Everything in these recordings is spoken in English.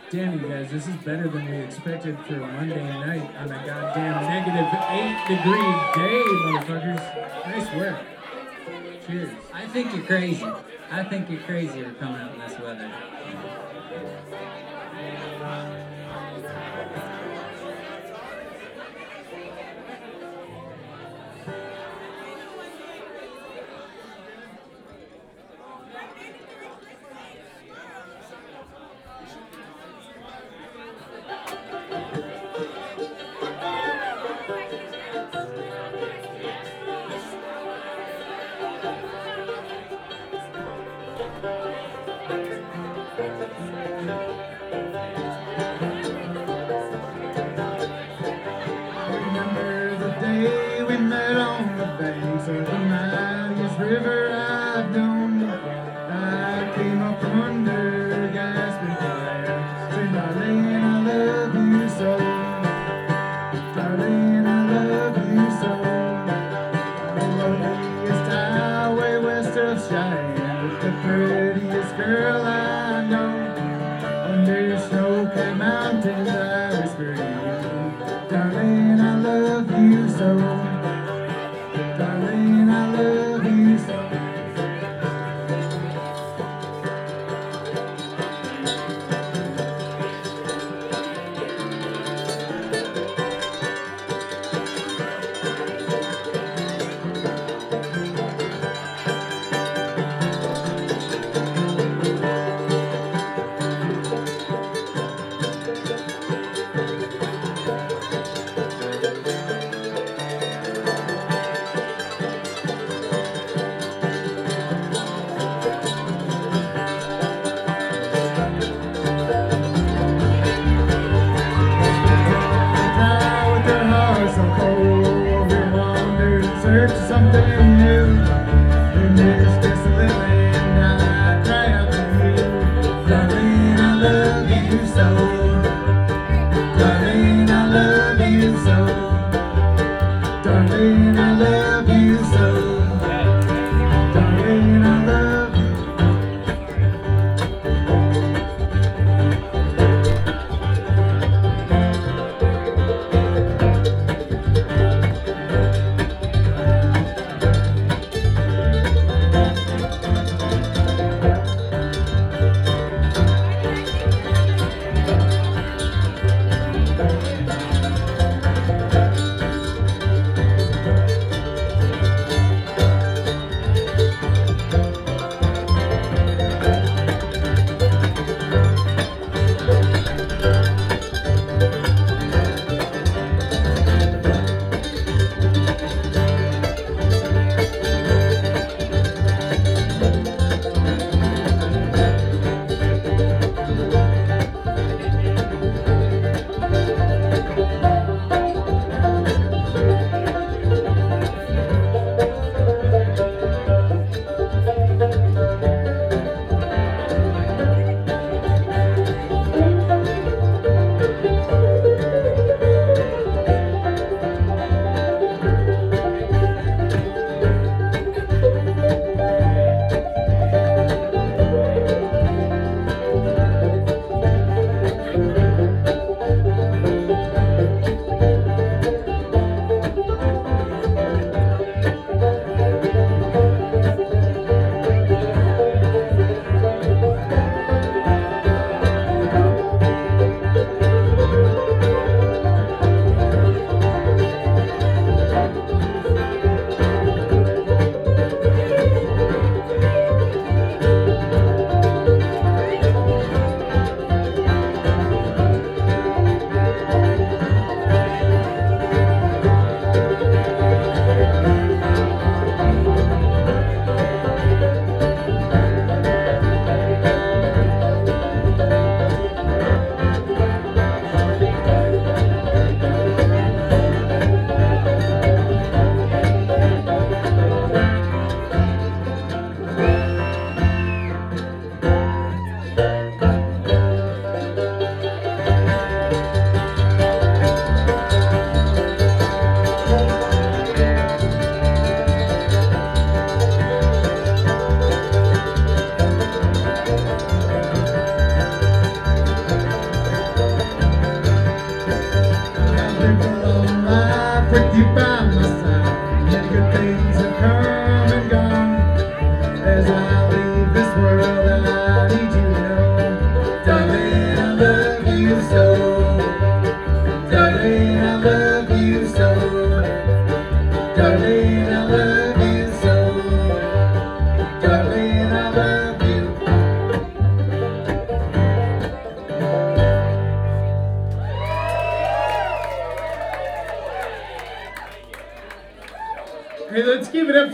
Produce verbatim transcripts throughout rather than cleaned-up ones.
Damn, you guys, this is better than we expected for Monday night on a goddamn negative eight degree day, motherfuckers. Nice work. Cheers. I think you're crazy. I think you're crazy for coming out in this weather. Remember the day we met on the banks of the mightiest river I've known. I came up from under gasping fire, saying, darling, I love you so. Darling, I love you so. The loneliest highway west of Cheyenne, with the prettiest girl I know. Under snow-capped mountains I whisper to you, darling, I love you so. Darling, I love you so.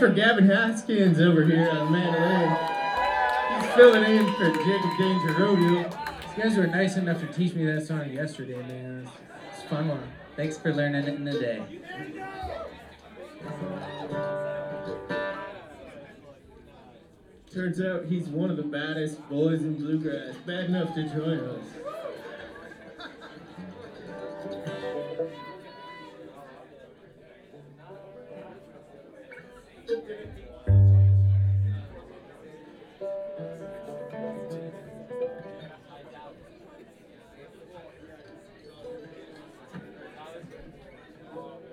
for Gavin Haskins over here on mandolin. He's filling in for Jacob Danger Rodeo. These guys were nice enough to teach me that song yesterday, man. It's, it's a fun one. Thanks for learning it in a day. Turns out he's one of the baddest boys in bluegrass. Bad enough to join us.